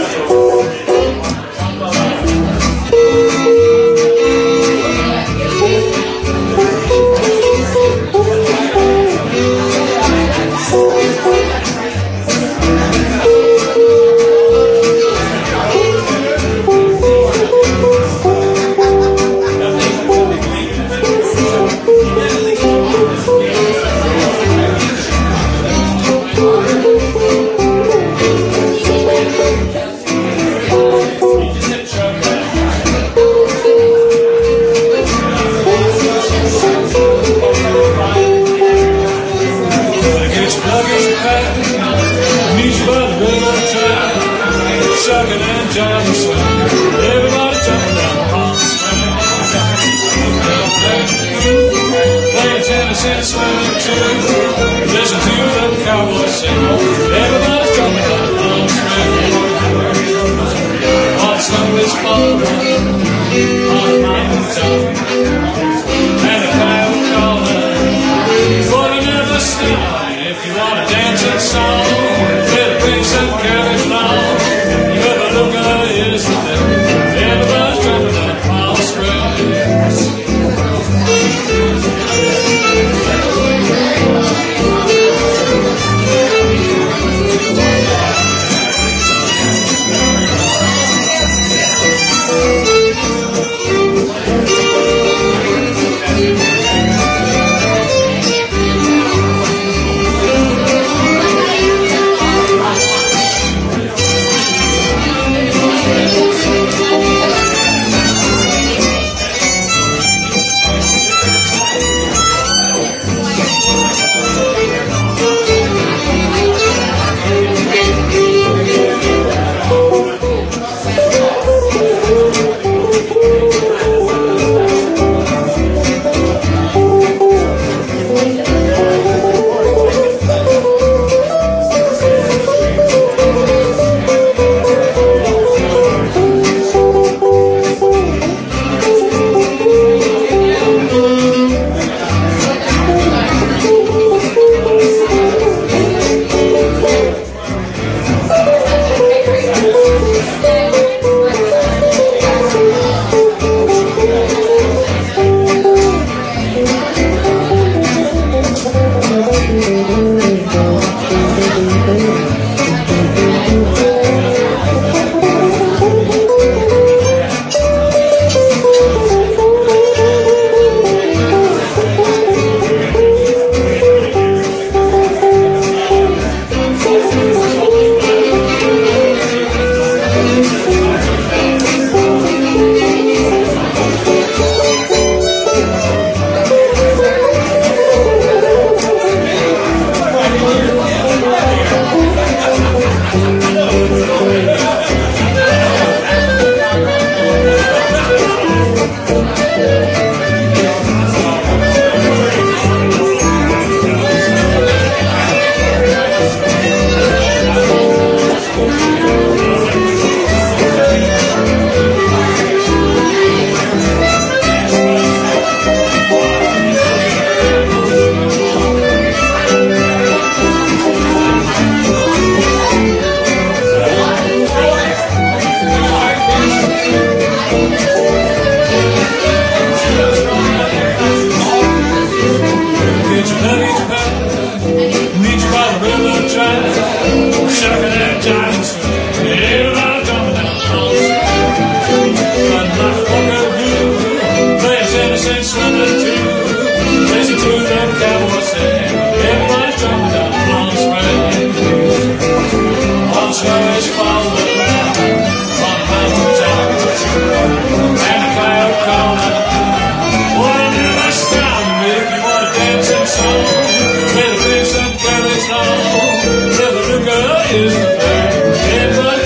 Sucking and jiving, swinging, everybody jumping down the Palm Springs. Playing tennis and swimming too. Listen to them cowboys sing. Everybody's jumping down the Palm Springs. On Sunday's fall, on the mountain top, and the coyote calling. For you never stop if you want a dancing song. Better bring some carriage along. Is the thing. Everybody's jumping down Palm Springs. Is the thing.